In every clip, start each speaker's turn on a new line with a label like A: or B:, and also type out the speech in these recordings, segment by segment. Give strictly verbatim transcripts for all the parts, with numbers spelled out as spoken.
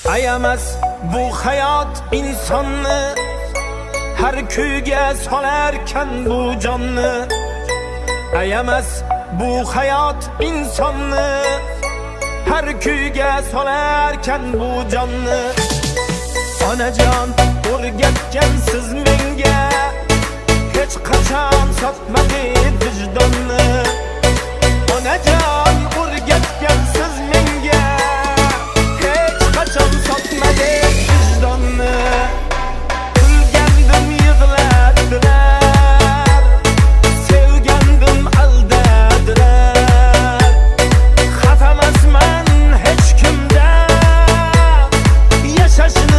A: Ayamas bu hayot insonni har kuyga solarkan bu jonni. Ayamas bu hayot insonni har kuyga solarkan bu jonni. Onajon o'rgatgan siz menga hech qachon sotmadingiz vijdonni. Onajon o'rgatgan siz menga hech qachon sotmadingiz vijdonni. Kulgandim yig'ladilar, sevgandim aldadilar. Xatamasman hech kimdan, yashashni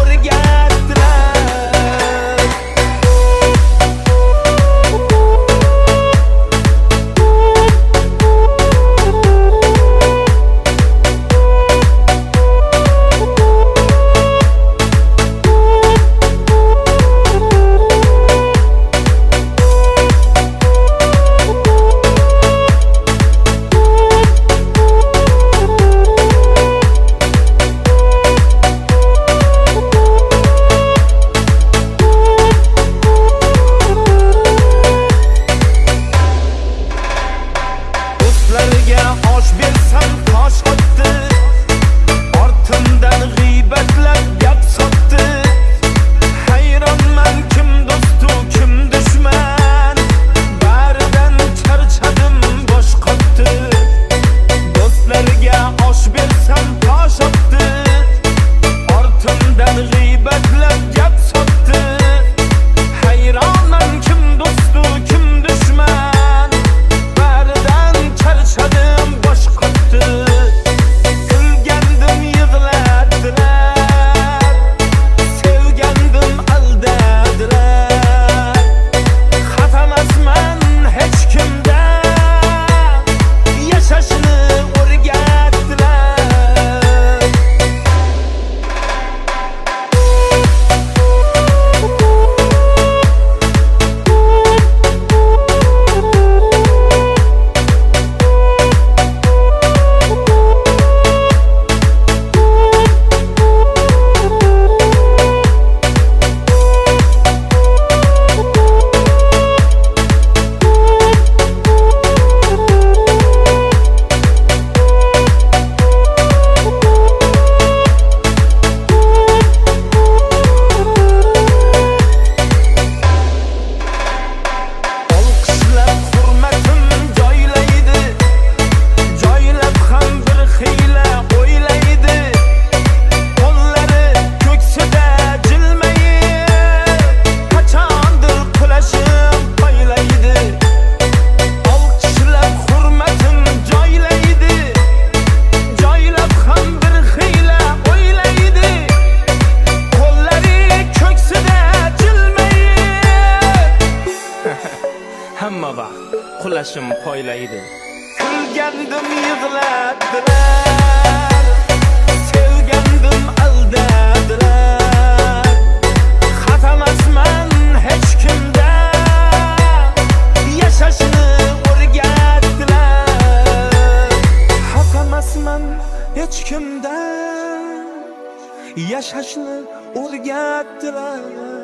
A: osh bersam tosh otdi, ortimdan g'iybatlab gap sotdi. Hayronman kim do'stu kim dushman, baridan charchadim bosh qotdi. Do'stlarga osh bersam tosh otdi, ortimdan g'iybatlab gap sotdi. Hayronman kim do'stu kim dushman, baridan charchadim bosh qotdi. Kulgandim yig'ladilar, sevgandim aldadilar. Xatamasman hech kimdan, yashashni o'rgatdilar. Hamma vaqt qulashim poylaydi. Kulgandim yig'ladilar, sevgandim aldadilar. Xatamasman hech kimdan, yashashni o'rgatdilar. Xatamasman hech kimdan, yashashni o'rgatdilar.